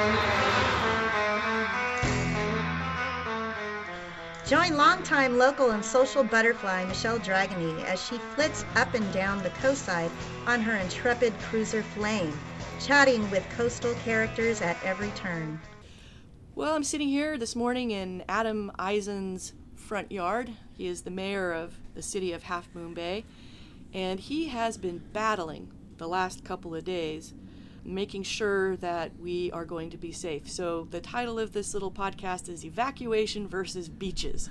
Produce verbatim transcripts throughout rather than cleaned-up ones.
Join longtime local and social butterfly Michelle Dragony as she flits up and down the coastside on her intrepid cruiser Flame, chatting with coastal characters at every turn. Well, I'm sitting here this morning in Adam Eisen's front yard. He is the mayor of the city of Half Moon Bay, and he has been battling the last couple of days, making sure that we are going to be safe. So the title of this little podcast is Evacuation versus Beaches.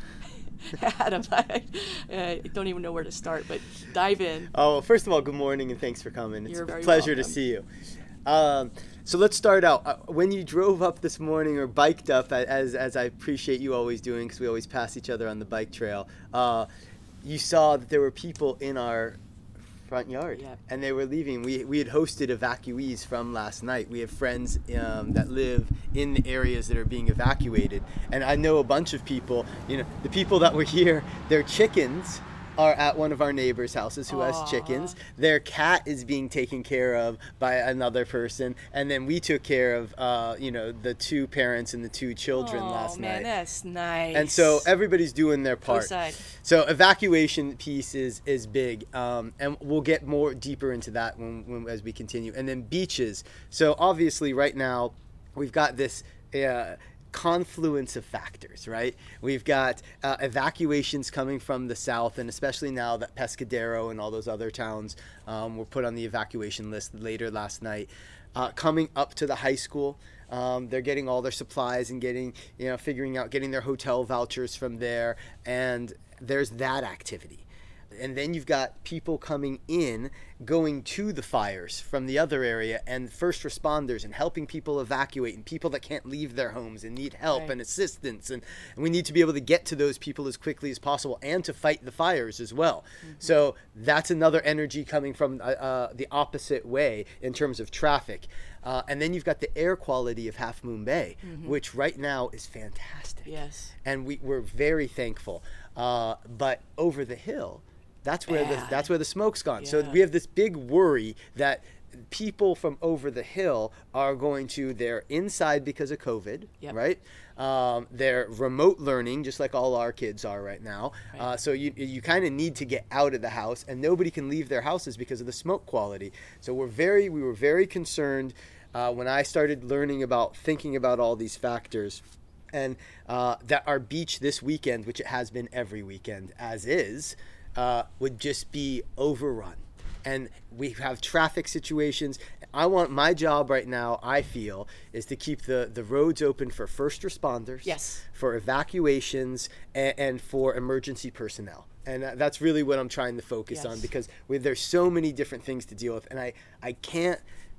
Adam, I, I don't even know where to start, but dive in. Oh, well, first of all, good morning and thanks for coming. It's You're a very pleasure welcome. to see you. Um, so let's start out. Uh, when you drove up this morning or biked up, as as I appreciate you always doing because we always pass each other on the bike trail, uh, you saw that there were people in our front yard, Yep. and they were leaving. We we had hosted evacuees from last night. We have friends um, that live in the areas that are being evacuated, and I know a bunch of people. You know, the people that were here, their chickens are at one of our neighbors' houses who has Aw. chickens. Their cat is being taken care of by another person, and then we took care of, uh, you know, the two parents and the two children oh, last man, night. that's nice. And so everybody's doing their part. Coastside. So evacuation piece is is big, um, and we'll get more deeper into that when, when as we continue. And then beaches. So obviously, right now, we've got this. Uh, confluence of factors, right? We've got uh, evacuations coming from the south, and especially now that Pescadero and all those other towns um, were put on the evacuation list later last night. Uh, coming up to the high school, um, they're getting all their supplies and getting, you know, figuring out getting their hotel vouchers from there, and there's that activity. And then you've got people coming in, going to the fires from the other area, and first responders and helping people evacuate, and people that can't leave their homes and need help Right. and assistance. And, and we need to be able to get to those people as quickly as possible and to fight the fires as well. Mm-hmm. So that's another energy coming from uh, uh, the opposite way in terms of traffic. Uh, and then you've got the air quality of Half Moon Bay, mm-hmm. which right now is fantastic. Yes. And we, we're very thankful. Uh, but over the hill, That's where the Bad. that's where the smoke's gone. Yeah. So we have this big worry that people from over the hill are going to they're inside because of COVID, Yep. right? Um, they're remote learning, just like all our kids are right now. Right. Uh, so you you kind of need to get out of the house, and nobody can leave their houses because of the smoke quality. So we're very we were very concerned uh, when I started learning about thinking about all these factors. And uh, that our beach this weekend, which it has been every weekend as is, uh, would just be overrun. And we have traffic situations. I want my job right now, I feel, is to keep the, the roads open for first responders, Yes. for evacuations, and, and for emergency personnel. And uh, that's really what I'm trying to focus Yes. on, because we, there's so many different things to deal with. And I, I can't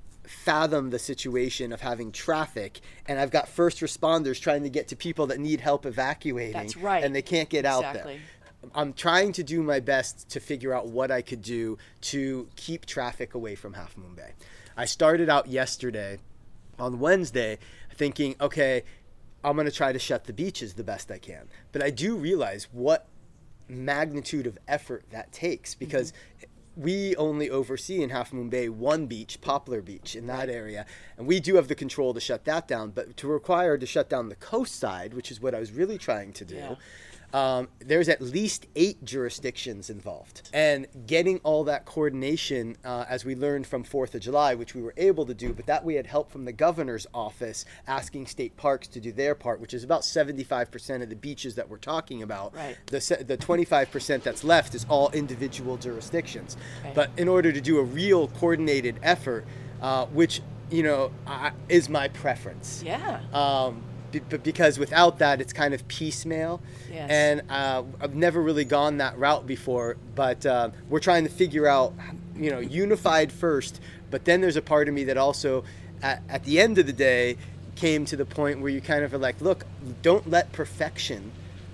fathom the situation of having traffic, and I've got first responders trying to get to people that need help evacuating. That's right. And they can't get out Exactly. there. I'm trying to do my best to figure out what I could do to keep traffic away from Half Moon Bay. I started out yesterday on Wednesday thinking, okay, I'm going to try to shut the beaches the best I can. But I do realize what magnitude of effort that takes, because mm-hmm. we only oversee in Half Moon Bay one beach, Poplar Beach, in that area. And we do have the control to shut that down. But to require to shut down the coast side, which is what I was really trying to do, Yeah. Um, there's at least eight jurisdictions involved. And getting all that coordination, uh, as we learned from fourth of July, which we were able to do, but that we had help from the governor's office asking state parks to do their part, which is about seventy-five percent of the beaches that we're talking about. Right. The, se- the twenty-five percent that's left is all individual jurisdictions. Right. But in order to do a real coordinated effort, uh, which, you know, I, is my preference. Yeah. Um, be- but because without that, it's kind of piecemeal. Yes. And uh, I've never really gone that route before, but uh, we're trying to figure out, you know, unified first. But then there's a part of me that also, at, at the end of the day, came to the point where you kind of are like, look, don't let perfection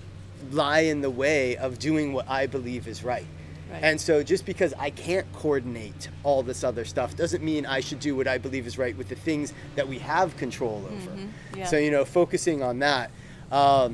lie in the way of doing what I believe is right. Right. And so just because I can't coordinate all this other stuff doesn't mean I should do what I believe is right with the things that we have control over. Mm-hmm. Yeah. So, you know, focusing on that. Um,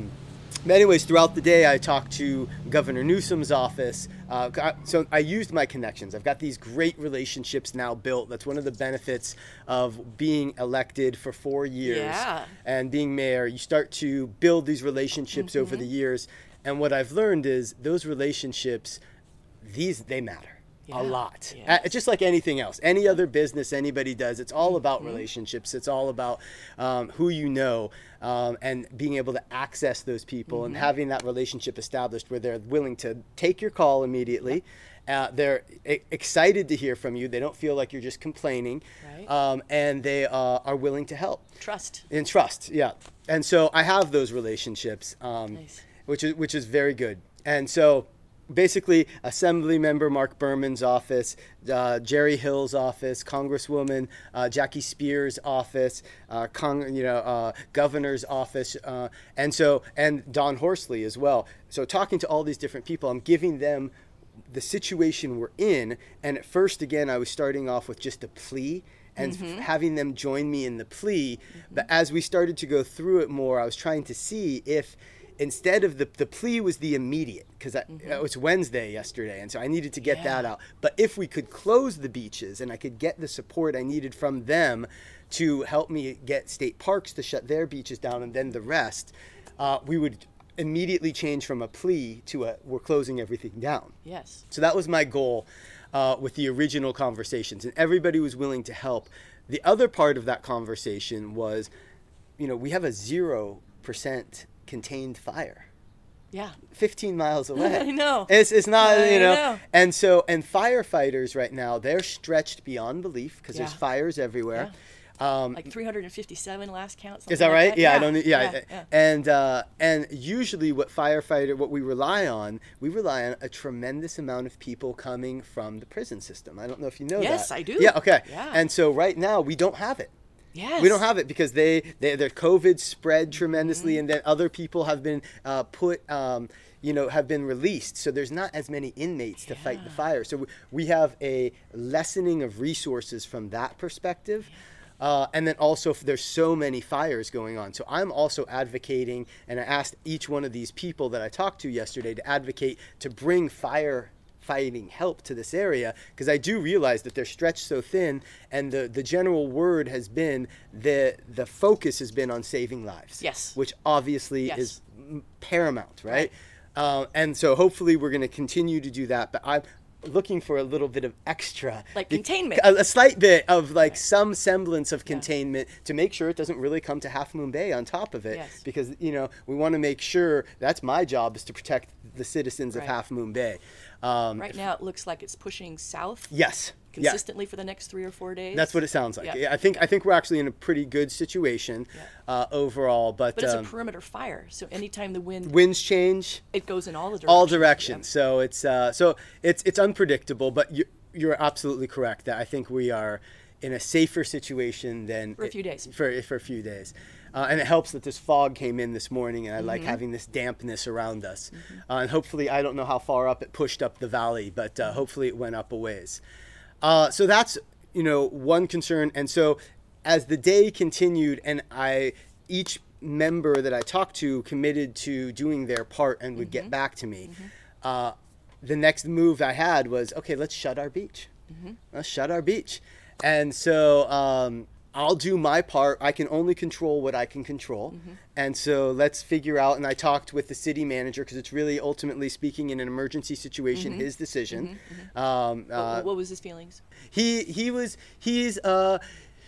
but anyways, throughout the day, I talked to Governor Newsom's office. Uh, so I used my connections. I've got these great relationships now built. That's one of the benefits of being elected for four years Yeah. and being mayor. You start to build these relationships Mm-hmm. over the years. And what I've learned is those relationships, these, they matter. Yeah. A lot. Yes. Uh, just like anything else, any other business anybody does, it's all about Mm-hmm. relationships. It's all about um, who you know, um, and being able to access those people Mm-hmm. and having that relationship established where they're willing to take your call immediately. Uh, they're e- excited to hear from you. They don't feel like you're just complaining, Right. um, and they uh, are willing to help. Trust. And trust, yeah. And so I have those relationships, um, Nice. which is which is very good. And so basically, Assembly Member Mark Berman's office, uh, Jerry Hill's office, Congresswoman uh, Jackie Spears' office, uh, Cong- you know, uh, Governor's office, uh, and so and Don Horsley as well. So talking to all these different people, I'm giving them the situation we're in. And at first, again, I was starting off with just a plea and Mm-hmm. f- having them join me in the plea. But as we started to go through it more, I was trying to see if instead of the, the plea was the immediate, because Mm-hmm. it was Wednesday yesterday, and so I needed to get Yeah. that out. But if we could close the beaches and I could get the support I needed from them to help me get state parks to shut their beaches down and then the rest, uh, we would immediately change from a plea to a we're closing everything down. Yes. So that was my goal uh, with the original conversations, and everybody was willing to help. The other part of that conversation was, you know, we have a zero percent contained fire, Yeah. fifteen miles away. I know. It's it's not, I you know. know. And so and firefighters right now, they're stretched beyond belief because there's Yeah. fires everywhere. Um, Like three hundred fifty-seven last count. is something that like right? Yeah, I don't. Yeah, yeah, yeah. and uh, and usually, what firefighter, what we rely on, we rely on a tremendous amount of people coming from the prison system. I don't know if you know that. Yes, I do. Yeah. Okay. Yeah. And so right now we don't have it. Yes. We don't have it because they, they their COVID spread tremendously, Mm-hmm. and then other people have been uh, put, um, you know, have been released. So there's not as many inmates to fight the Yeah. fire. So we, we have a lessening of resources from that perspective. Uh, and then also, if there's so many fires going on. So I'm also advocating, and I asked each one of these people that I talked to yesterday to advocate to bring fire fighting help to this area, because I do realize that they're stretched so thin, and the, the general word has been the the focus has been on saving lives. Yes. Which obviously Yes. is m- paramount, right? Uh, and so hopefully we're going to continue to do that. But I'm looking for a little bit of extra, Like be- containment. a, a slight bit of like some semblance of containment to make sure it doesn't really come to Half Moon Bay on top of it. Yes. Because you know we want to make sure that's my job is to protect the citizens of Right. Half Moon Bay. Um, Right now, it looks like it's pushing south Yes. Yeah. consistently for the next three or four days. That's what it sounds like. Yeah. Yeah, I think I think we're actually in a pretty good situation Yeah. uh, overall. But, But it's um, a perimeter fire, so anytime the wind, winds change it goes in all the directions. all directions. So it's uh, so it's it's unpredictable. But you, you're absolutely correct that I think we are in a safer situation than For a few days. For for a few days. Uh, and it helps that this fog came in this morning, and I like Mm-hmm. having this dampness around us. Uh, and hopefully, I don't know how far up it pushed up the valley, but Mm-hmm. uh, hopefully it went up a ways. Uh, so that's, you know, one concern. And so as the day continued, and I each member that I talked to committed to doing their part and would Mm-hmm. get back to me, uh, the next move I had was, okay, let's shut our beach. Mm-hmm. Let's shut our beach. And so um, I'll do my part. I can only control what I can control. Mm-hmm. And so let's figure out. And I talked with the city manager because it's really ultimately speaking in an emergency situation, his decision. Um, What, uh, what was his feelings? he he was he's uh,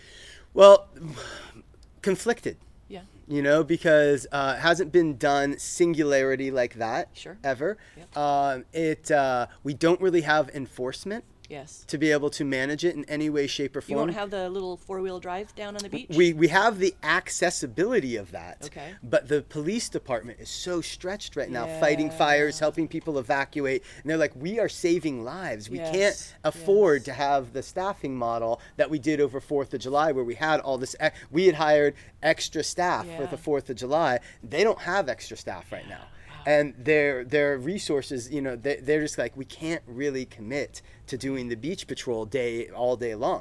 well conflicted. Yeah. You know, because uh, it hasn't been done singularity like that Sure. ever. Yep. Um, it uh, we don't really have enforcement Yes. to be able to manage it in any way, shape, or You form. won't have the little four-wheel drive down on the beach? we we have the accessibility of that. Okay. But the police department is so stretched right now, fighting fires, helping people evacuate, and they're like, we are saving lives. We Yes, can't afford yes. to have the staffing model that we did over Fourth of July, where we had all this. ex- We had hired extra staff for Yeah. the Fourth of July. They don't have extra staff right now. And their their resources, you know, they, they're just like, we can't really commit to doing the beach patrol day all day long. Right.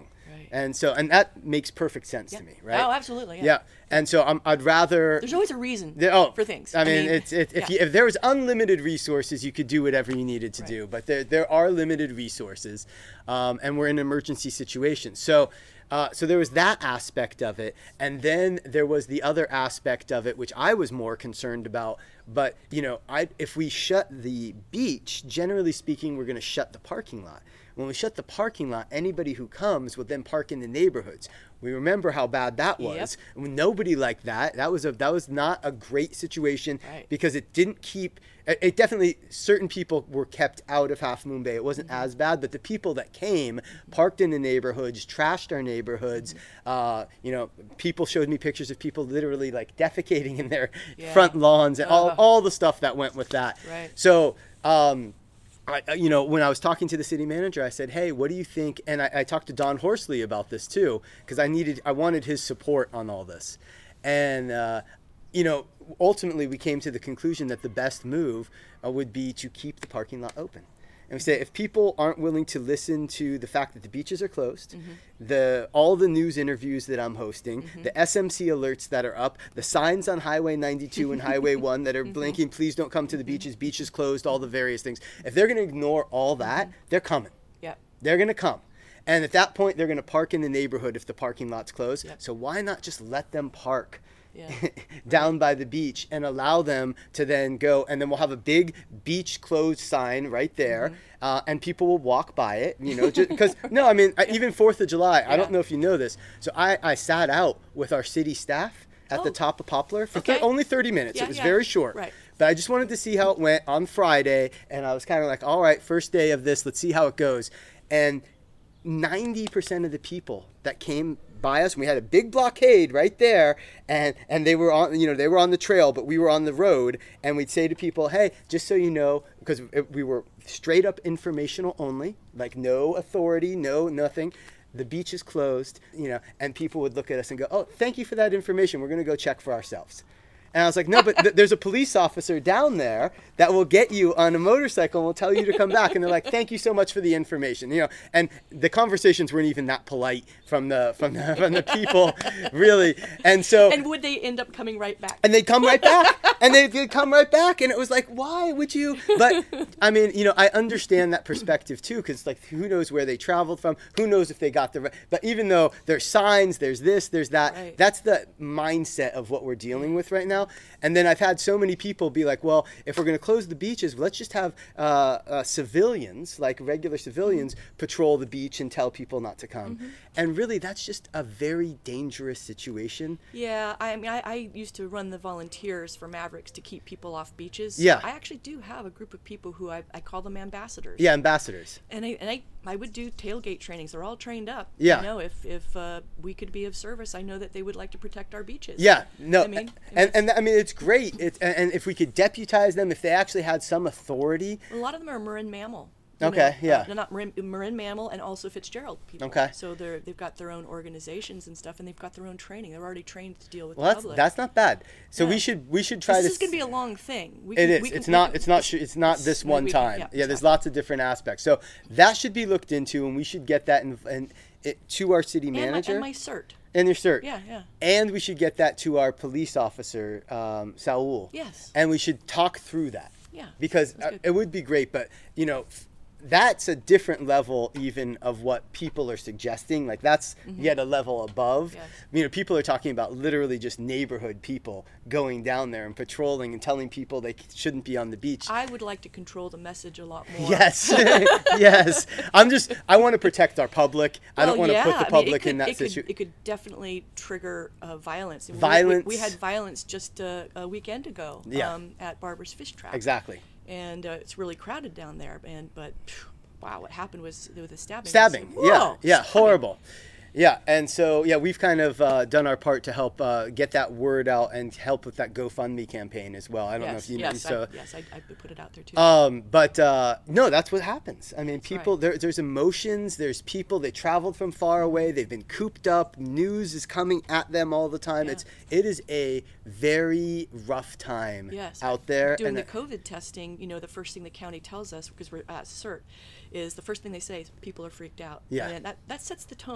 And so, and that makes perfect sense Yeah. to me, right? Oh, absolutely. Yeah. Yeah. And so I'm, I'd rather. There's always a reason the- oh, for things. I mean, it's it, if yeah. you, if there was unlimited resources, you could do whatever you needed to Right. do. But there there are limited resources, um, and we're in an emergency situation. So. Uh, so there was that aspect of it, and then there was the other aspect of it, which I was more concerned about. But you know, I if we shut the beach, generally speaking, we're going to shut the parking lot. When we shut the parking lot, anybody who comes will then park in the neighborhoods. We remember how bad that was. Yep. Nobody liked that. That was a that was not a great situation Right. because it didn't keep. It, it definitely certain people were kept out of Half Moon Bay. It wasn't Mm-hmm. as bad, but the people that came parked in the neighborhoods, trashed our neighborhoods. Mm-hmm. Uh, you know, people showed me pictures of people literally like defecating in their Yeah. front lawns and all Ugh. all the stuff that went with that. Right. So. Um, I, you know, when I was talking to the city manager, I said, "Hey, what do you think?" And I, I talked to Don Horsley about this too, because I needed, I wanted his support on all this. And uh, you know, ultimately, we came to the conclusion that the best move uh, would be to keep the parking lot open. And we say if people aren't willing to listen to the fact that the beaches are closed, Mm-hmm. the all the news interviews that I'm hosting, Mm-hmm. the S M C alerts that are up, the signs on Highway ninety-two and Highway one that are Mm-hmm. blinking, please don't come to the beaches, beaches closed, all the various things. If they're going to ignore all that, Mm-hmm. they're coming. Yeah. They're going to come. And at that point, they're going to park in the neighborhood if the parking lot's closed. Yep. So why not just let them park Yeah. down by the beach and allow them to then go, and then we'll have a big beach closed sign right there, Mm-hmm. uh, and people will walk by it, you know, because no, I mean, I, even Fourth of July, I don't Yeah. know if you know this. So I, I sat out with our city staff at the Oh. top of Poplar for Okay. thir- only thirty minutes. Yeah, It was yeah. very short. Right. But I just wanted to see how it went on Friday, and I was kind of like, all right, first day of this, let's see how it goes. And ninety percent of the people that came by us, we had a big blockade right there, and and they were on, you know, they were on the trail, but we were on the road, and we'd say to people, hey, just so you know, because it, we were straight up informational only, like no authority, no nothing. The beach is closed, you know, and people would look at us and go, oh, thank you for that information. We're going to go check for ourselves. And I was like, no, but th- there's a police officer down there that will get you on a motorcycle and will tell you to come back. And they're like, thank you so much for the information, you know. And the conversations weren't even that polite from the from the from the people, really. And so And would they end up coming right back? and they'd come right back, and they'd, they'd come right back, and it was like, why would you? But I mean, you know, I understand that perspective too, because like, who knows where they traveled from? Who knows if they got the? Right, but even though there's signs, there's this, there's that. Right. That's the mindset of what we're dealing with right now. And then I've had so many people be like, well, if we're going to close the beaches, let's just have uh, uh, civilians, like regular civilians, patrol the beach and tell people not to come. Mm-hmm. And really, that's just a very dangerous situation. Yeah, I mean, I, I used to run the volunteers for Mavericks to keep people off beaches. Yeah. I actually do have a group of people who I, I call them ambassadors. Yeah, ambassadors. And I and I, I would do tailgate trainings. They're all trained up. Yeah. You know, if if uh, we could be of service, I know that they would like to protect our beaches. Yeah, no, I mean, and, and I mean it's great. It's and, and if we could deputize them, if they actually had some authority. a lot of them are Marin Mammal. you Okay, know, yeah. uh, they're not Marin, Marin Mammal and also Fitzgerald people. Okay. So they're they've got their own organizations and stuff, and they've got their own training. They're already trained to deal with Well, the that's public. that's not bad. So we Yeah. should we should try this to. is going to be a long thing. We It can- is. we can- It's we not. can- It's not. sh- It's not this we- one we can- time. yeah, Yeah, there's exactly. lots of different aspects. So that should be looked into, and we should get that in, in, it, to our city and my, manager and my cert. and your cert. Yeah, yeah. And we should get that to our police officer, um, Saul. Yes. And we should talk through that. Yeah, Because that's uh, good. it would be great, but you know, f- that's a different level even of what people are suggesting. Like that's yet a level above. Yes. You know, people are talking about literally just neighborhood people going down there and patrolling and telling people they shouldn't be on the beach. I would like to control the message a lot more. Yes, yes. I'm just. I want to protect our public. I don't Well, want to yeah, put the I mean, it public could- in that it could, situation. it could definitely trigger uh, violence. And we- Violence. We, we had violence just uh, a weekend ago Yeah. um, at Barber's Fish Trap. Exactly. And uh, it's really crowded down there. And but phew, wow, what happened was with the stabbing. Stabbing. was- Yeah. whoa, Yeah. stabbing. Horrible. Yeah, and so yeah, we've kind of uh, done our part to help uh, get that word out and help with that GoFundMe campaign as well. I don't know Yes, if you know. yes, So, I, yes, I, I put it out there too. um, but uh, no, that's what happens. I mean, people. right. There, there's emotions. There's people. They traveled from far away. They've been cooped up. News is coming at them all the time. Yeah. It's it is a very rough time Yes. out there. Doing and the COVID testing, you know, the first thing the county tells us, because we're at CERT, is the first thing they say is people are freaked out. Yeah. And that, that sets the tone. Just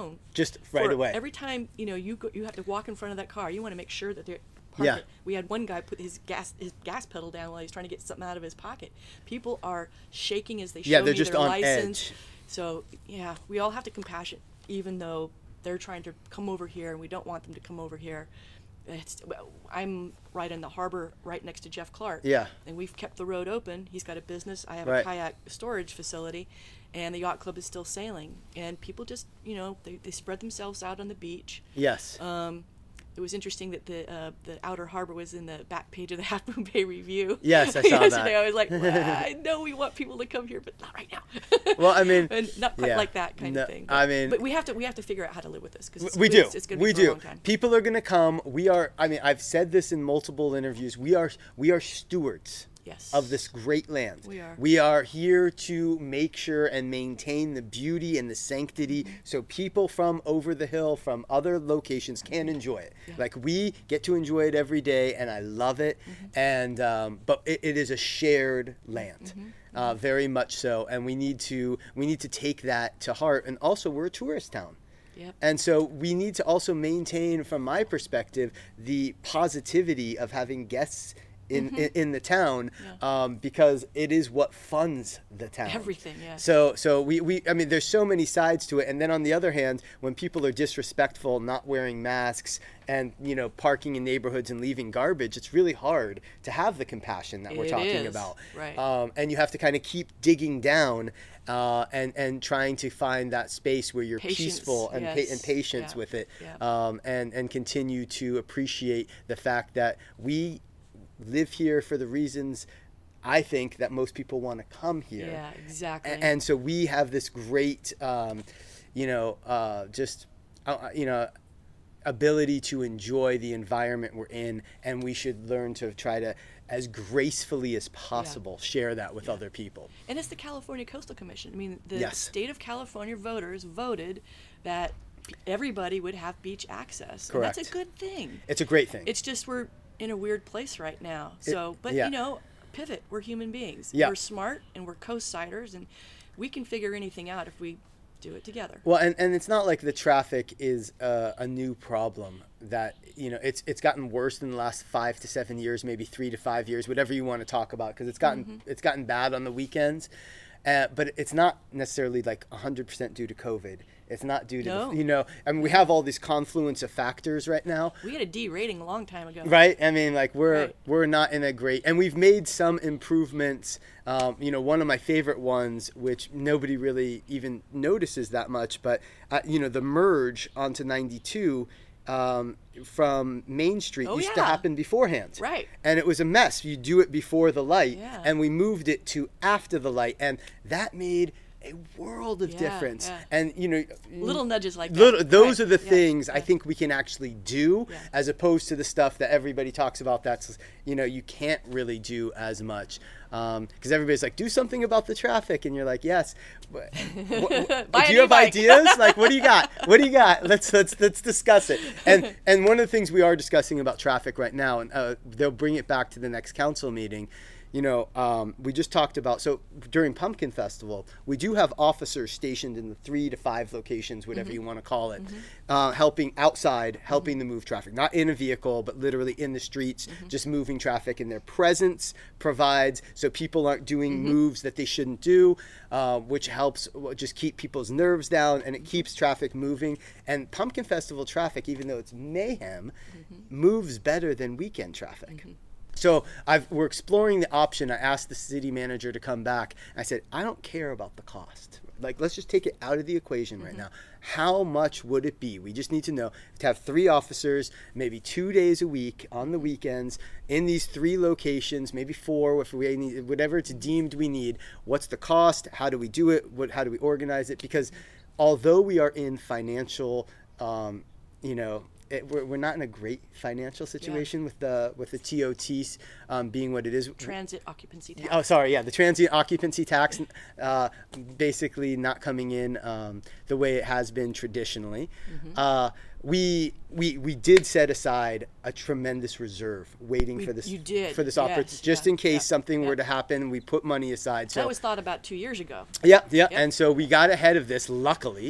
just right for away. Every time, you know, you go, you have to walk in front of that car. You want to make sure that they're parked. Yeah. It. We had one guy put his gas his gas pedal down while he's trying to get something out of his pocket. People are shaking as they show Yeah, they're me just their on license. edge. So yeah, we all have to compassion, even though they're trying to come over here and we don't want them to come over here. It's, well, I'm right in the harbor, right next to Jeff Clark. Yeah. And we've kept the road open. He's got a business. I have Right. a kayak storage facility, and the yacht club is still sailing. And people just, you know, they, they spread themselves out on the beach. Yes. Um, it was interesting that the uh, the outer harbor was in the back page of the Half Moon Bay Review. Yes, I saw Yesterday, that. I was like, well, I know we want people to come here, but not right now. Well, I mean, and not quite yeah. like that kind No, of thing. But, I mean- but we have to we have to figure out how to live with this because we do. It's, it's going to we be for do. a long time. People are going to come. We are. I mean, I've said this in multiple interviews. We are. We are stewards Yes. of this great land. We are. We are here to make sure and maintain the beauty and the sanctity so people from over the hill, from other locations can enjoy it. Yeah. Like we get to enjoy it every day and I love it. Mm-hmm. And, um, but it, it is a shared land. Mm-hmm. Uh, very much so. And we need to, we need to take that to heart. And also we're a tourist town. Yep. And so we need to also maintain, from my perspective, the positivity of having guests in, Mm-hmm. in, in the town, Yeah. um, because it is what funds the town. Everything, yes. So, so we, we, I mean, there's so many sides to it. And then on the other hand, when people are disrespectful, not wearing masks, and you know, parking in neighborhoods and leaving garbage, it's really hard to have the compassion that we're It talking is, about. right. Um, and you have to kind of keep digging down uh, and and trying to find that space where you're Patience, peaceful and pa- yes. and patience Yeah, with it, yeah. um, and and continue to appreciate the fact that we live here for the reasons I think that most people want to come here. Yeah, exactly. A- And so we have this great, um, you know, uh, just, uh, you know, ability to enjoy the environment we're in, and we should learn to try to, as gracefully as possible, share that with other people. And it's the California Coastal Commission. I mean, the Yes. state of California voters voted that p- everybody would have beach access. And Correct. that's a good thing. It's a great thing. It's just we're in a weird place right now. So, but yeah. you know, pivot. We're human beings. Yeah. We're smart and we're coast-siders, and we can figure anything out if we do it together. Well, and, and it's not like the traffic is uh, a new problem. That, you know, it's it's gotten worse in the last five to seven years, maybe three to five years, whatever you want to talk about, because it's gotten Mm-hmm. it's gotten bad on the weekends. Uh, but it's not necessarily like one hundred percent due to COVID. It's not due to, No. the, you know, I mean, we have all these confluence of factors right now. We had a D rating a long time ago. Right. I mean, like we're Right. we're not in a great, and we've made some improvements. Um, you know, one of my favorite ones, which nobody really even notices that much, but uh, you know, the merge onto ninety-two um, from Main Street Oh, used to yeah. happen beforehand. Right. And it was a mess. You do it before the light, Yeah. and we moved it to after the light, and that made a world of Yeah, difference. yeah. And you know, Little nudges like that. Little, those Right. are the Yeah, things I yeah. think we can actually do, Yeah. as opposed to the stuff that everybody talks about that's, you know, you can't really do as much. Because everybody's like, do something about the traffic. And you're like, yes. What, what, Buy do an you have e-bike. ideas? Like, what do you got? What do you got? Let's, let's, let's discuss it. And, and one of the things we are discussing about traffic right now, and uh, they'll bring it back to the next council meeting, you know, um, we just talked about, so during Pumpkin Festival, we do have officers stationed in the three to five locations, whatever Mm-hmm. you want to call it, uh, helping outside, helping to move traffic, not in a vehicle, but literally in the streets, Mm-hmm. just moving traffic. And their presence provides so people aren't doing Mm-hmm. moves that they shouldn't do, uh, which helps w- just keep people's nerves down, and it keeps traffic moving. And Pumpkin Festival traffic, even though it's mayhem, Mm-hmm. moves better than weekend traffic. So I've, we're exploring the option. I asked the city manager to come back. I said, I don't care about the cost. Like, let's just take it out of the equation right now. How much would it be? We just need to know to have three officers, maybe two days a week on the weekends in these three locations, maybe four, if we need, whatever it's deemed we need. What's the cost? How do we do it? What, how do we organize it? Because although we are in financial, um, you know, It, we're, we're not in a great financial situation with the with the T O Ts um, being what it is. Transit occupancy tax. Oh, sorry, yeah, the transient occupancy tax, uh, basically not coming in um, the way it has been traditionally. Mm-hmm. Uh, we we we did set aside a tremendous reserve, waiting We- for this you did, for this opportunity, yes, just yeah, in case yeah, something yeah. were to happen. We put money aside. So That was thought about two years ago. yeah, yeah, Yep. and so we got ahead of this, luckily.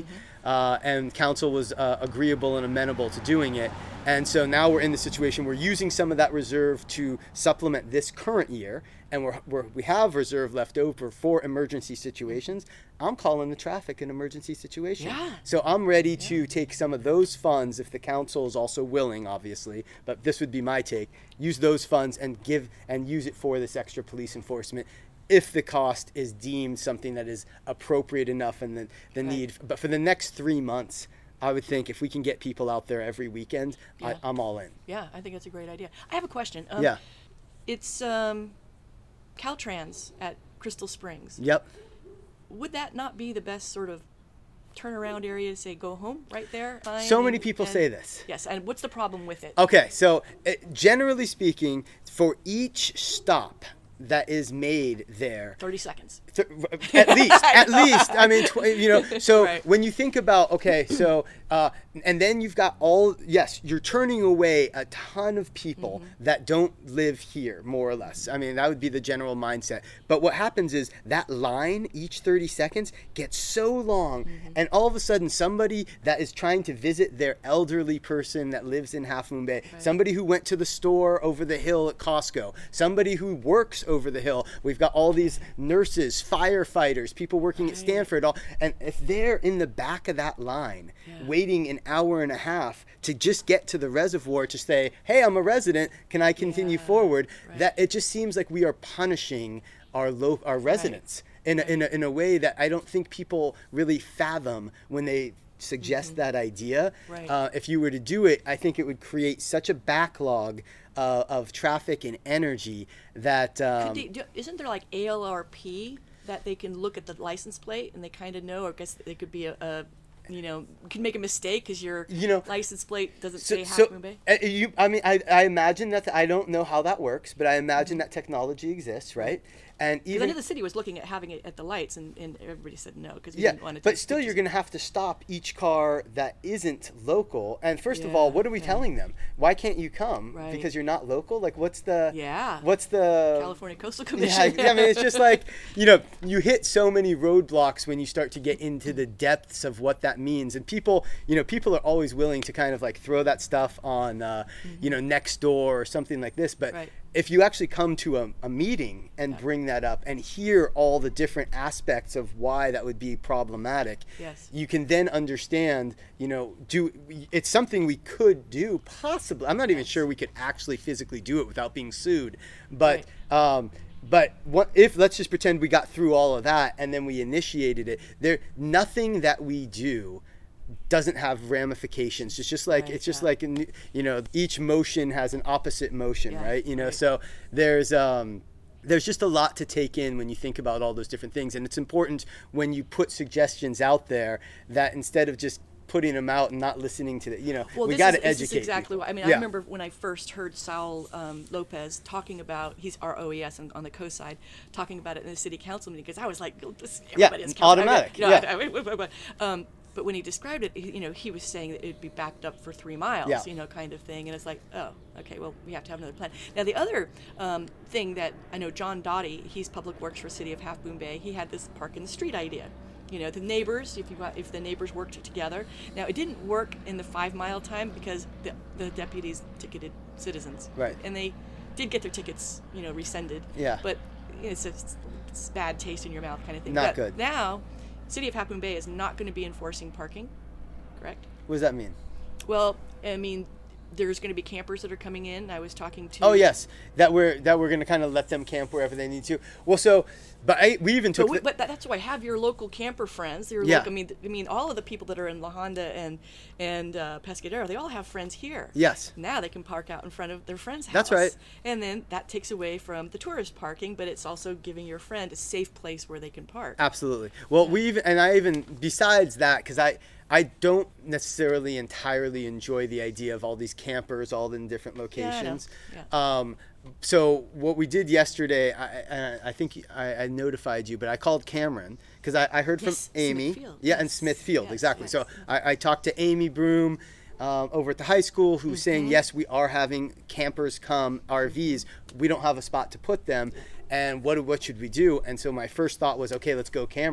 uh, and council was uh, agreeable and amenable to doing it. And so now we're in the situation, we're using some of that reserve to supplement this current year, and we're, we're, we have reserve left over for emergency situations. I'm calling the traffic an emergency situation. Yeah. So I'm ready yeah. to take some of those funds, if the council is also willing, obviously, but this would be my take, use those funds and give and use it for this extra police enforcement, if the cost is deemed something that is appropriate enough and the, the right. need. But for the next three months, I would think if we can get people out there every weekend, yeah. I, I'm all in. Yeah, I think that's a great idea. I have a question. Um, yeah. It's um, Caltrans at Crystal Springs. Yep. Would that not be the best sort of turnaround area to say go home right there? Fine, so many and, people and, say this. Yes, and what's the problem with it? Okay, so uh, generally speaking, for each stop that is made there, thirty seconds. Th- at least, at least. I mean, tw- you know. So right. when you think about, okay, so uh, and then you've got all. Yes, you're turning away a ton of people mm-hmm. that don't live here, more or less. I mean, that would be the general mindset. But what happens is that line each thirty seconds gets so long, mm-hmm. and all of a sudden, somebody that is trying to visit their elderly person that lives in Half Moon Bay, right. somebody who went to the store over the hill at Costco, somebody who works over the hill. We've got all these nurses, firefighters, people working right. at Stanford, all, and if they're in the back of that line yeah. waiting an hour and a half to just get to the reservoir to say, hey, I'm a resident, can I continue yeah. forward, right. that it just seems like we are punishing our lo- our residents right. in, a, in, a, in a way that I don't think people really fathom when they suggest mm-hmm. that idea. Right. Uh, if you were to do it, I think it would create such a backlog uh, of traffic and energy that um, they, do, isn't there like A L R P that they can look at the license plate and they kind of know, or I guess they could be a, a you know, you can make a mistake because your you know, license plate doesn't so, say Half so, Moon Bay? Uh, you, I mean, I, I imagine that, the, I don't know how that works, but I imagine mm-hmm. that technology exists, right? And even the city was looking at having it at the lights, and, and everybody said no because we yeah, didn't want to. But still, you're going to have to stop each car that isn't local. And first yeah, of all, what are we yeah. telling them? Why can't you come? Right. Because you're not local. Like, what's the? Yeah. What's the? California Coastal Commission. Yeah, I mean, it's just like, you know, you hit so many roadblocks when you start to get into the depths of what that means, and people, you know, people are always willing to kind of like throw that stuff on, uh, mm-hmm. you know, Nextdoor or something like this, but. Right. If you actually come to a, a meeting and yeah. bring that up and hear all the different aspects of why that would be problematic, yes. you can then understand, you know, do it's something we could do possibly. I'm not even yes. sure we could actually physically do it without being sued. But right. um, but what if let's just pretend we got through all of that and then we initiated it. There nothing that we do doesn't have ramifications. It's just like right, it's just yeah. like in, you know, each motion has an opposite motion, yeah, right? You know, right. so there's um there's just a lot to take in when you think about all those different things, and it's important when you put suggestions out there that instead of just putting them out and not listening to the, you know, well, we got to educate. This is exactly people. what I mean. Yeah. I remember when I first heard Saul um, Lopez talking about, he's our O E S on, on the coast side, talking about it in the city council meeting, because I was like, this, everybody yeah, has automatic. You know, yeah. I, I, um, But when he described it, you know, he was saying that it'd be backed up for three miles, yeah. you know, kind of thing. And it's like, oh, okay, well, we have to have another plan. Now, the other um, thing that I know, John Dottie, he's Public Works for City of Half Moon Bay. He had this park in the street idea. You know, the neighbors, if you if the neighbors worked together. Now, it didn't work in the five mile time because the, the deputies ticketed citizens. Right. And they did get their tickets, you know, rescinded. Yeah. But you know, it's a it's bad taste in your mouth kind of thing. Not but good. Now, City of Half Moon Bay is not going to be enforcing parking, correct? What does that mean? Well, I mean, there's going to be campers that are coming in. I was talking to. Oh yes, that we're that we're going to kind of let them camp wherever they need to. Well, so, but I, we even took. But, we, the, but that's why have your local camper friends. Your yeah. local, I mean, I mean, all of the people that are in La Honda and and uh, Pescadero, they all have friends here. Yes. Now they can park out in front of their friend's house. That's right. And then that takes away from the tourist parking, but it's also giving your friend a safe place where they can park. Absolutely. Well, yeah. we even and I even besides that, because I. I don't necessarily entirely enjoy the idea of all these campers all in different locations. Yeah, I know. Yeah. Um, so what we did yesterday, I, I, I think I, I notified you, but I called Cameron because I, I heard yes, from Amy. Smithfield. Yeah, yes. and Smithfield, yes, exactly. yes. So I, I talked to Amy Broom um, over at the high school who's mm-hmm. saying, yes, we are having campers come, R Vs. We don't have a spot to put them. And what what should we do? And so my first thought was, okay, let's go Cameron.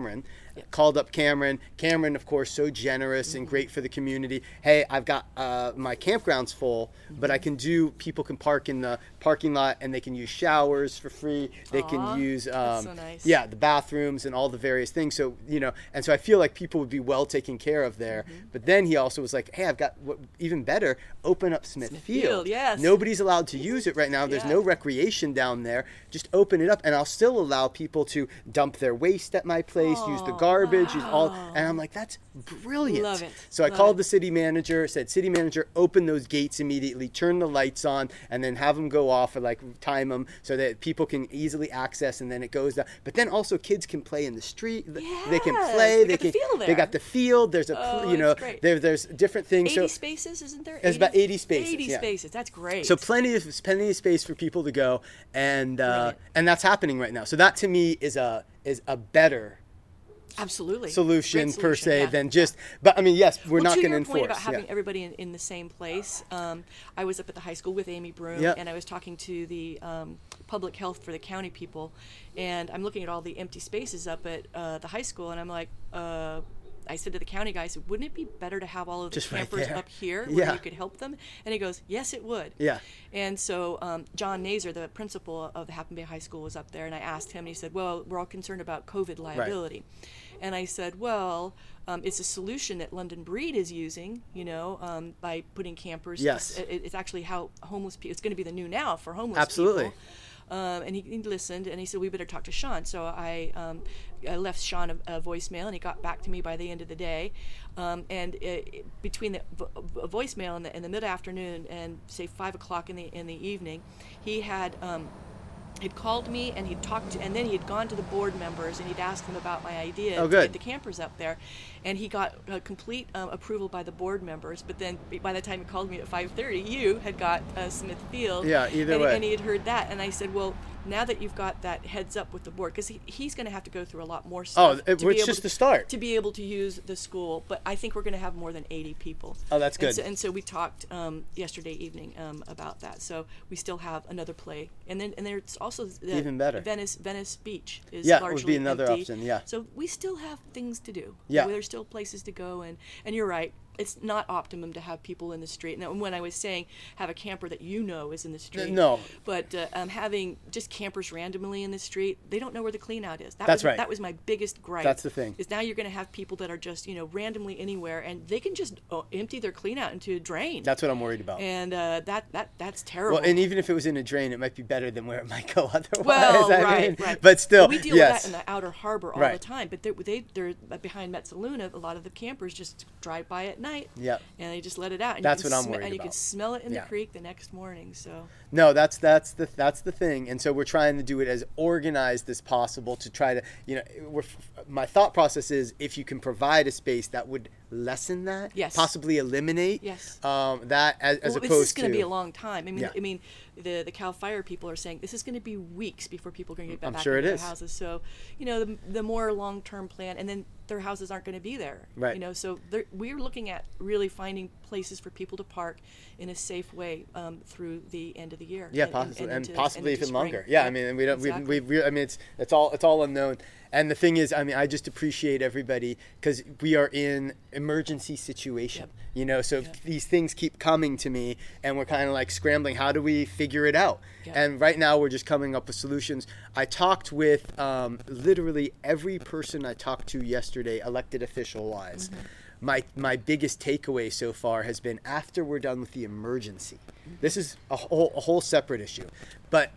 Yep. Called up Cameron. Cameron, of course, so generous mm-hmm. and great for the community. Hey, I've got uh, my campground's full, mm-hmm. but I can do, people can park in the parking lot and they can use showers for free. They Aww, can use, um, so nice. yeah, the bathrooms and all the various things. So, you know, and so I feel like people would be well taken care of there. Mm-hmm. But then he also was like, hey, I've got what, even better, open up Smith, Smith Field. Field. Yes. Nobody's allowed to use it right now. There's yeah. no recreation down there. Just open it up, and I'll still allow people to dump their waste at my place, oh, use the garbage, wow. use all. And I'm like, that's brilliant. Love it. So I Love called it. the city manager, said, city manager, open those gates immediately, turn the lights on, and then have them go off, or like time them so that people can easily access, and then it goes down. But then also kids can play in the street. Yes. They can play. They, they got can. the field there. They got the field. There's a, oh, you know, great. there, there's different things. eighty so spaces, isn't there? There's about eighty spaces. eighty yeah. spaces. That's great. So plenty of plenty of space for people to go, and uh, and that's happening right now. So that to me is a is a better absolutely solution, solution per se yeah. than just. But I mean, yes, we're well, not to going to your enforce. point about having yeah. everybody in, in the same place. Um, I was up at the high school with Amy Broom, Yep. and I was talking to the um, public health for the county people, and I'm looking at all the empty spaces up at uh, the high school, and I'm like. Uh, I said to the county guy, I said, wouldn't it be better to have all of the Just right campers there. up here where Yeah. you could help them? And he goes, yes, it would. Yeah. And so um, John Nazer, the principal of the Half Moon Bay High School, was up there, and I asked him, and he said, well, we're all concerned about COVID liability. Right. And I said, well, um, it's a solution that London Breed is using, you know, um, by putting campers. Yes. It, it's actually how homeless people, it's going to be the new now for homeless Absolutely. people. Um, and he, he listened, and he said, we better talk to Sean. So I, um, I left Sean a, a voicemail, and he got back to me by the end of the day. Um, and it, between the vo- voicemail and the, in the mid-afternoon and, say, five o'clock in the in the evening, he had... Um, he'd called me and he'd talked to, and then he had gone to the board members and he'd asked them about my idea oh, to good. get the campers up there, and he got a complete um, approval by the board members. But then by the time he called me at five thirty, you had got uh, Smith Field. Yeah, either and, way. and he had heard that, and I said, well, now that you've got that heads up with the board, because he, he's going to have to go through a lot more Oh, stuff. it, to be it's able just to, the start. to be able to use the school. But I think we're going to have more than eighty people. Oh, that's good. And so, and so we talked um, yesterday evening um, about that. So we still have another play, and then and there's also the Even better. Venice Venice Beach is Yeah, largely would be another empty. option. Yeah. So we still have things to do. Yeah. There's still places to go, and and you're right. It's not optimum to have people in the street. Now, when I was saying have a camper that you know is in the street, No. but uh, um, having just campers randomly in the street, they don't know where the clean out is. That That's was, right. That was my biggest gripe. That's the thing. Is now you're going to have people that are just, you know, randomly anywhere, and they can just uh, empty their clean out into a drain. That's what I'm worried about. And uh, that that that's terrible. Well, and even if it was in a drain, it might be better than where it might go otherwise. Well, I right, mean. right. But still, well, we deal yes. with that in the outer harbor all Right. the time. But they, they they're behind Metzaluna. A lot of the campers just drive by at night. Yep. And they just let it out. And That's you can what I'm sm- worried And you about. can smell it in Yeah. the creek the next morning. So. No, that's that's the that's the thing, and so we're trying to do it as organized as possible to try to, you know, we're, my thought process is if you can provide a space that would lessen that, Yes. possibly eliminate, Yes. um, that as, as Well, opposed this is to. going to be a long time. I mean, Yeah. I mean, the the Cal Fire people are saying this is going to be weeks before people are going to get I'm back sure into it their is. houses. So, you know, the, the more long term plan, and then their houses aren't going to be there. Right. You know, so they're- we're looking at really finding places for people to park in a safe way um, through the end of the year. Yeah, and- possibly, and, into- possibly into even spring. longer. Yeah, I Yep, mean, we don't, exactly. we, we, I mean, it's, it's all, it's all unknown. And the thing is, I mean, I just appreciate everybody because we are in emergency situation, Yep. you know. So Yep. these things keep coming to me, and we're kind of like scrambling. How do we figure it out? Yep. And right now, we're just coming up with solutions. I talked with um, literally every person I talked to yesterday, elected official wise. Mm-hmm. My my biggest takeaway so far has been after we're done with the emergency. This is a whole a whole separate issue, but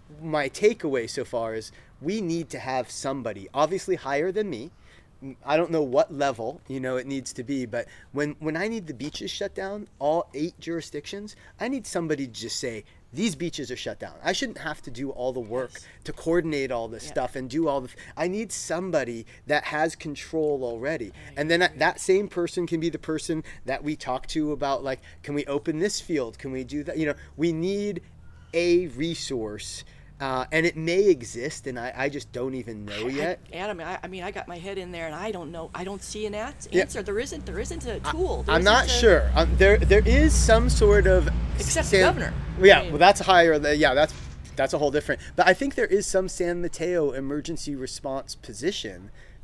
my takeaway so far is we need to have somebody obviously higher than me. I don't know what level, you know, it needs to be, but when when I need the beaches shut down, all eight jurisdictions, I need somebody to just say these beaches are shut down. I shouldn't have to do all the work Yes. to coordinate all this Yeah. stuff and do all the I need somebody that has control already. And then that same person can be the person that we talk to about, like, can we open this field? Can we do that? You know, we need a resource. Uh, and it may exist, and I, I just don't even know I- yet. I, Adam, I, I mean, I got my head in there, and I don't know. I don't see an ans- Yeah. answer. There isn't. There isn't a tool. There I'm isn't not a- sure. Um, there, there is some sort of Except San- the governor. Yeah, I mean- well, that's higher. the- Yeah, that's that's a whole different. But I think there is some San Mateo emergency response position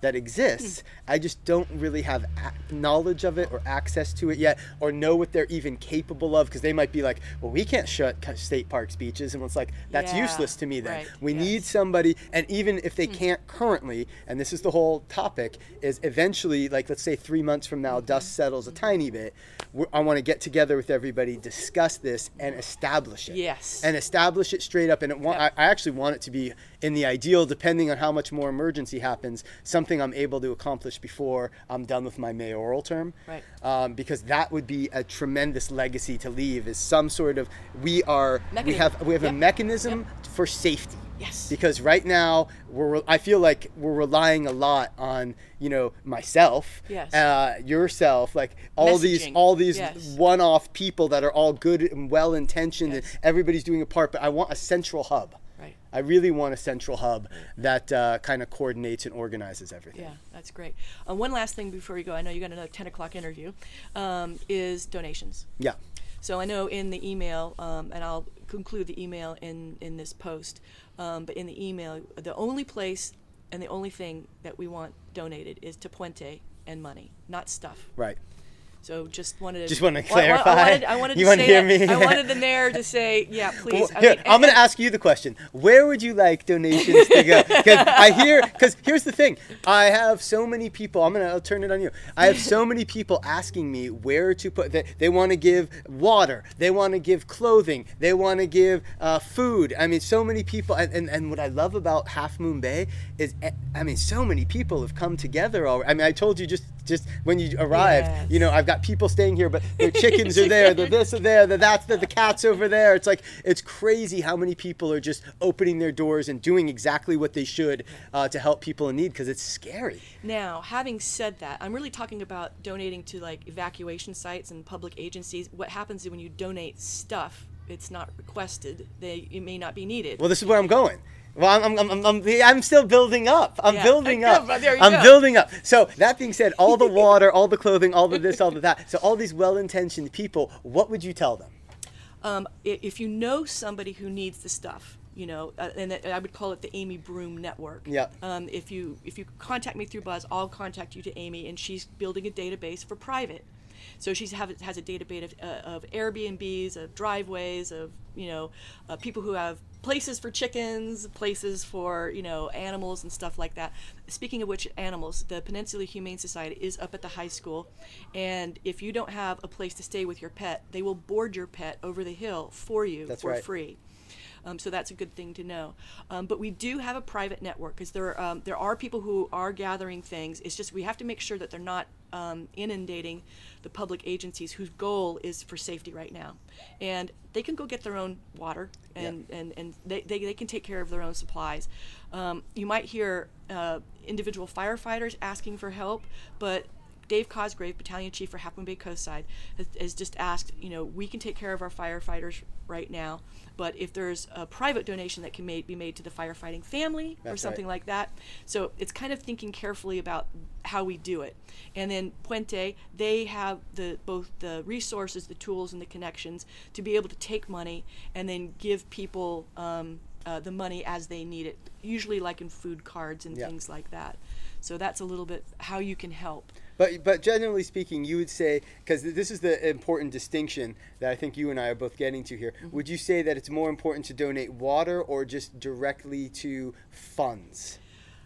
that exists. I just don't really have a- knowledge of it or access to it yet, or know what they're even capable of, because they might be like, well, we can't shut c- state parks beaches, and it's like, that's Yeah, useless to me then. right, We yes. need somebody, and even if they can't currently, and this is the whole topic, is eventually, like let's say three months from now, dust settles a tiny bit, we're, I want to get together with everybody, discuss this, and establish it. Yes. And establish it straight up. And it wa- Yep. I, I actually want it to be, in the ideal, depending on how much more emergency happens, something I'm able to accomplish before I'm done with my mayoral term. Right. Um, because that would be a tremendous legacy to leave, is some sort of, we are, we Mechanism. have, we have Yep. a mechanism for safety. Yes. Because right now we're, I feel like we're relying a lot on, you know, myself, Yes. uh, yourself, like all these, Messaging. all these Yes. one-off people that are all good and well-intentioned, Yes. and everybody's doing a part. But I want a central hub. Right. I really want a central hub that uh, kind of coordinates and organizes everything. Yeah, that's great. Uh, one last thing before you go, I know you got another ten o'clock interview, um, is donations. Yeah. So I know in the email, um, and I'll conclude the email in, in this post, um, but in the email, the only place and the only thing that we want donated is to Puente and money, not stuff. Right. So just wanted to Just wanna wa- wa- I clarify. wanted, I wanted You to wanna say hear that. me? I wanted the mayor to say, yeah, please. Well, I here, mean, I'm going and- to ask you the question. Where would you like donations to go? Because I hear, because here's the thing. I have so many people, I'm going to turn it on you. I have so many people asking me where to put, they, they want to give water. They want to give clothing. They want to give uh, food. I mean, so many people. And, and, and what I love about Half Moon Bay is, eh, I mean, so many people have come together already. I mean, I told you just, just when you arrived, Yes. you know, I've got people staying here, but their chickens are there, the this are there, the that's there, the cat's over there. It's like, it's crazy how many people are just opening their doors and doing exactly what they should uh, to help people in need, because it's scary. Now, having said that, I'm really talking about donating to like evacuation sites and public agencies. What happens is when you donate stuff, it's not requested. They it may not be needed. Well, this is where I'm going. Well, I'm, I'm, I'm, I'm, I'm still building up. I'm Yeah. building I know, up. but there you I'm go. building up. So that being said, all the water, all the clothing, all the this, all the that. So all these well-intentioned people, what would you tell them? Um, i- if you know somebody who needs the stuff, you know, uh, and that- I would call it the Amy Broom Network. Yeah. Um, if you if you contact me through Buzz, I'll contact you to Amy, and she's building a database for private. So she has a database of, uh, of Airbnbs, of driveways, of you know, uh, people who have places for chickens, places for you know animals and stuff like that. Speaking of which, animals, the Peninsula Humane Society is up at the high school, and if you don't have a place to stay with your pet, they will board your pet over the hill for you That's for right. free. Um, so that's a good thing to know. Um, but we do have a private network because there um, there are people who are gathering things. It's just we have to make sure that they're not um, inundating the public agencies whose goal is for safety right now. And they can go get their own water and, Yeah. and, and they, they, they can take care of their own supplies. Um, you might hear uh, individual firefighters asking for help, but Dave Cosgrave, Battalion Chief for Half Moon Bay Coastside, has, has just asked, you know, we can take care of our firefighters right now, but if there's a private donation that can made, be made to the firefighting family or That's something right. like that. So it's kind of thinking carefully about how we do it. And then Puente, they have the both the resources, the tools, and the connections to be able to take money and then give people um, uh, the money as they need it, usually like in food cards and Yeah. things like that. So that's a little bit how you can help. But but generally speaking, you would say, because this is the important distinction that I think you and I are both getting to here, Mm-hmm. would you say that it's more important to donate water or just directly to funds?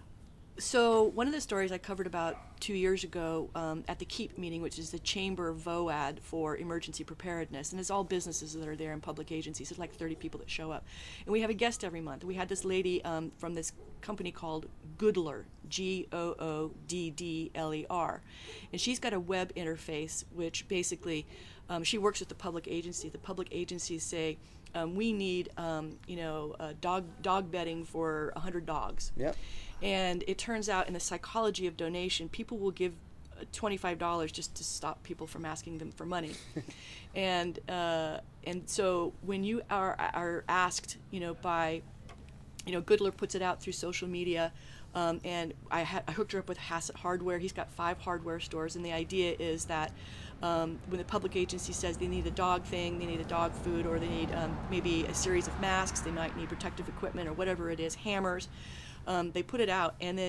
So one of the stories I covered about two years ago um, at the KEEP meeting, which is the Chamber of VOAD for Emergency Preparedness, and it's all businesses that are there and public agencies. It's like thirty people that show up. And we have a guest every month. We had this lady um, from this company called Goodler, G O O D D L E R. And she's got a web interface which basically, um, she works with the public agency. The public agencies say, um, we need, um, you know, uh, dog, dog bedding for one hundred dogs. Yep. And it turns out in the psychology of donation, people will give uh, twenty-five dollars just to stop people from asking them for money. and uh, and so when you are are asked, you know, by, you know, Goodler puts it out through social media, um, and I, ha- I hooked her up with Hassett Hardware. He's got five hardware stores, and the idea is that um, when the public agency says they need a dog thing, they need a dog food, or they need um, maybe a series of masks, they might need protective equipment or whatever it is, hammers, um, they put it out, and then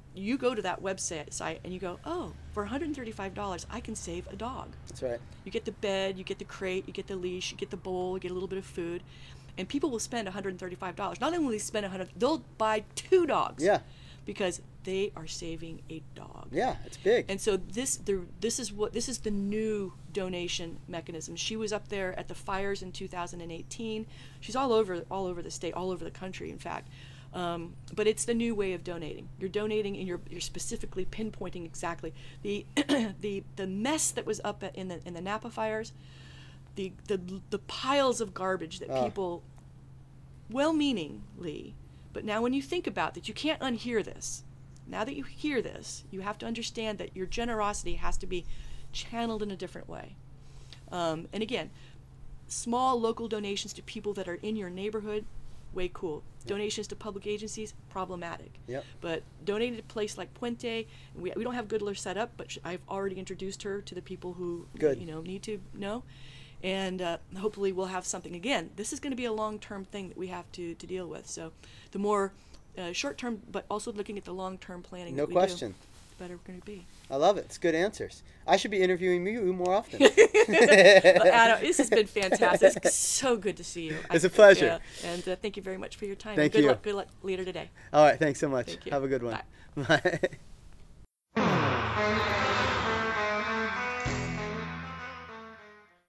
you go to that website site and you go, oh, for one hundred thirty-five dollars, I can save a dog. That's right. You get the bed, you get the crate, you get the leash, you get the bowl, you get a little bit of food. And people will spend one hundred thirty-five dollars. Not only will they spend one hundred dollars, they'll buy two dogs. Yeah. Because they are saving a dog. Yeah, it's big. And so this the this is what this is the new donation mechanism. She was up there at the fires in two thousand eighteen. She's all over all over the state, all over the country, in fact. Um, but it's the new way of donating. You're donating, and you're you're specifically pinpointing exactly the the the mess that was up at, in the in the Napa fires, the the the piles of garbage that Oh. people, well-meaningly, but now when you think about that, you can't unhear this. Now that you hear this, you have to understand that your generosity has to be channeled in a different way. Um, and again, small local donations to people that are in your neighborhood, way cool. Yep. Donations to public agencies, problematic. Yep. But donating to a place like Puente, we, we don't have Goodler set up, but sh- I've already introduced her to the people who Good. you know need to know. And uh, hopefully we'll have something. Again, this is going to be a long-term thing that we have to, to deal with. So the more uh, short-term, but also looking at the long-term planning No that we question. do, the better we're going to be. I love it. It's good answers. I should be interviewing you more often. Well, Adam, this has been fantastic. It's so good to see you. It's I- a pleasure. yeah, and uh, thank you very much for your time. Thank good you. Luck, good luck later today. All right. Thanks so much. Thank you. Have a good one. Bye. Bye.